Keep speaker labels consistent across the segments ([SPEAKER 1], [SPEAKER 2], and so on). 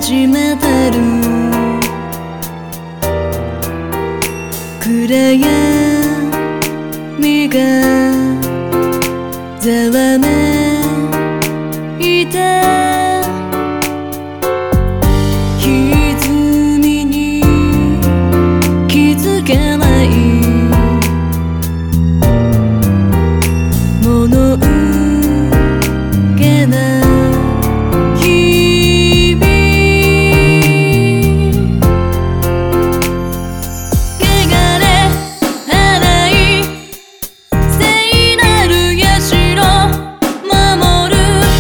[SPEAKER 1] ちまたる暗闇がざわめいた歪みに気づけない物憂げな日々汚れ払い聖なる社守る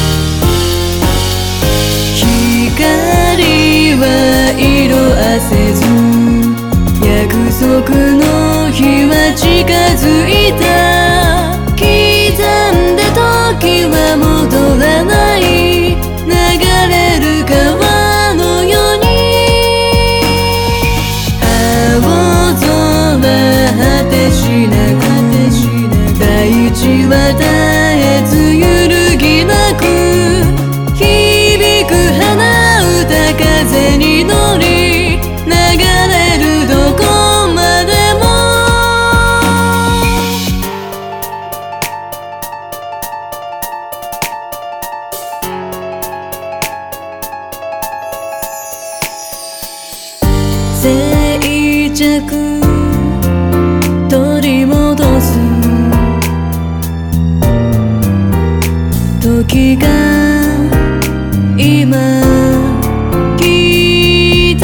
[SPEAKER 1] 光は色あせず約束の日は近づいた刻んだ時は戻らない流れる川のように青空果てしなく大地は絶えず揺るぎなく響く花歌風に乗り流れるどこまでも静寂取り戻す時が今来た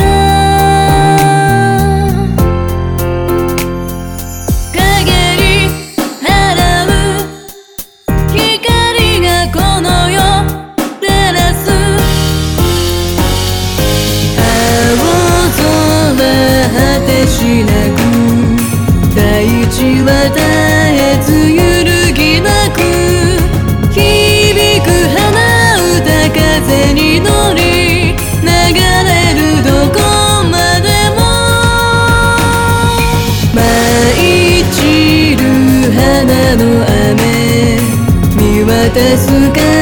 [SPEAKER 1] 陰り払う光がこの世照らす青空果てしなく大地は絶えず揺るぎなく響く花歌風に乗り流れるどこまでも舞い散る花の雨見渡すか